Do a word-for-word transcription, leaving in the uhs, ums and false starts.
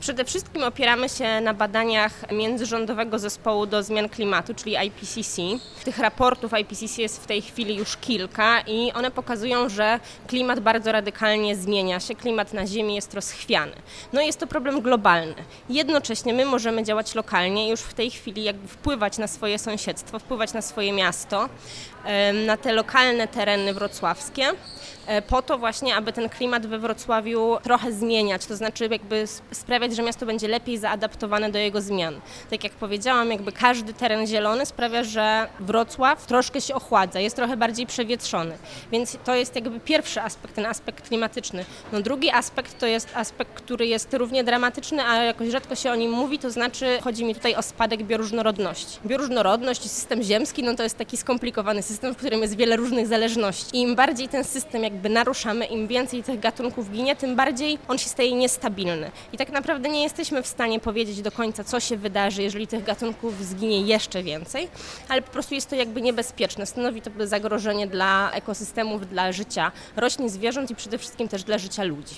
Przede wszystkim opieramy się na badaniach Międzyrządowego Zespołu do Zmian Klimatu, czyli I P C C. Tych raportów I P C C jest w tej chwili już kilka i one pokazują, że klimat bardzo radykalnie zmienia się, klimat na Ziemi jest rozchwiany. No i jest to problem globalny. Jednocześnie my możemy działać lokalnie i już w tej chwili jakby wpływać na swoje sąsiedztwo, wpływać na swoje miasto, na te lokalne tereny wrocławskie, po to właśnie, aby ten klimat we Wrocławiu trochę zmieniać, to znaczy jakby sprawiać, że miasto będzie lepiej zaadaptowane do jego zmian. Tak jak powiedziałam, jakby każdy teren zielony sprawia, że Wrocław troszkę się ochładza, jest trochę bardziej przewietrzony, więc to jest jakby pierwszy aspekt, ten aspekt klimatyczny. No drugi aspekt to jest aspekt, który jest równie dramatyczny, a jakoś rzadko się o nim mówi, to znaczy chodzi mi tutaj o spadek bioróżnorodności. Bioróżnorodność i system ziemski, no to jest taki skomplikowany system, w którym jest wiele różnych zależności. I im bardziej ten system jakby naruszamy, im więcej tych gatunków ginie, tym bardziej on się staje niestabilny. I tak naprawdę nie jesteśmy w stanie powiedzieć do końca, co się wydarzy, jeżeli tych gatunków zginie jeszcze więcej, ale po prostu jest to jakby niebezpieczne. Stanowi to zagrożenie dla ekosystemów, dla życia roślin, zwierząt i przede wszystkim też dla życia ludzi.